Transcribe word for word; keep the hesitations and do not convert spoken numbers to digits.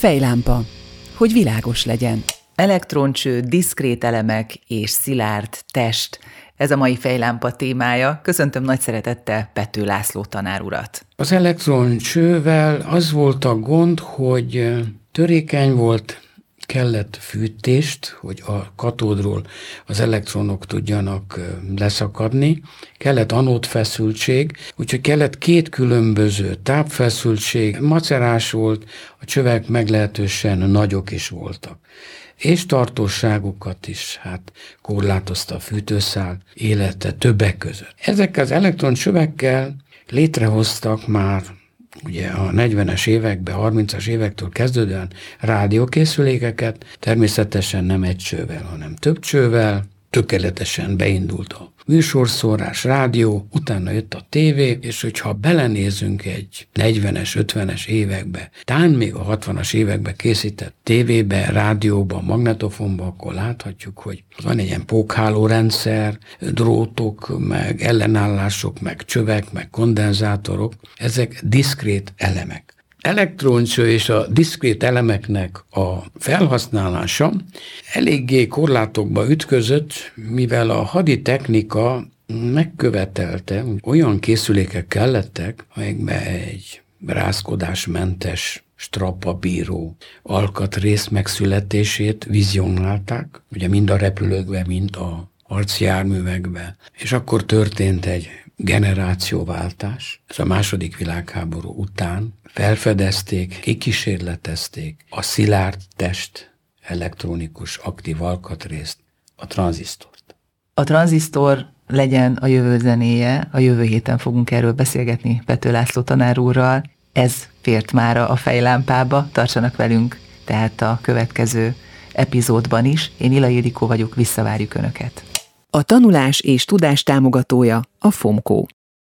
Fejlámpa, hogy világos legyen. Elektroncső, diszkrét elemek és szilárd test. Ez a mai fejlámpa témája. Köszöntöm nagy szeretettel Pető László tanár urat. Az elektroncsővel az volt a gond, hogy törékeny volt, kellett fűtést, hogy a katódról az elektronok tudjanak leszakadni, kellett anódfeszültség, úgyhogy kellett két különböző tápfeszültség, macerás volt, a csövek meglehetősen nagyok is voltak. És tartóságukat is hát korlátozta a fűtőszál élete többek között. Ezekkel az elektroncsövekkel létrehoztak már ugye a negyvenes években, harmincas évektől kezdődően rádiókészülékeket, természetesen nem egy csővel, hanem több csővel, tökéletesen beindult a műsorszórás, rádió, utána jött a tévé, és hogyha belenézünk egy negyvenes, ötvenes évekbe, tán még a hatvanas évekbe készített tévébe, rádióba, magnetofonba, akkor láthatjuk, hogy van egy ilyen pókhálórendszer, drótok, meg ellenállások, meg csövek, meg kondenzátorok, ezek diszkrét elemek. Elektroncső és a diszkrét elemeknek a felhasználása eléggé korlátokba ütközött, mivel a haditechnika megkövetelte, olyan készülékek kellettek, amelyekben egy rázkodásmentes, strapabíró alkatrész megszületését vizionálták, ugye mind a repülőkben, mind a harci járművekben, és akkor történt egy generációváltás. Ez a második világháború után felfedezték, kikísérletezték a szilárd test elektronikus aktív alkatrészt, a tranzisztort. A tranzisztor legyen a jövő zenéje, a jövő héten fogunk erről beszélgetni Pető László tanár úrral. Ez fért mára a fejlámpába, tartsanak velünk tehát a következő epizódban is. Én Ilai Ildikó vagyok, visszavárjuk Önöket. A tanulás és tudás támogatója a Fomco.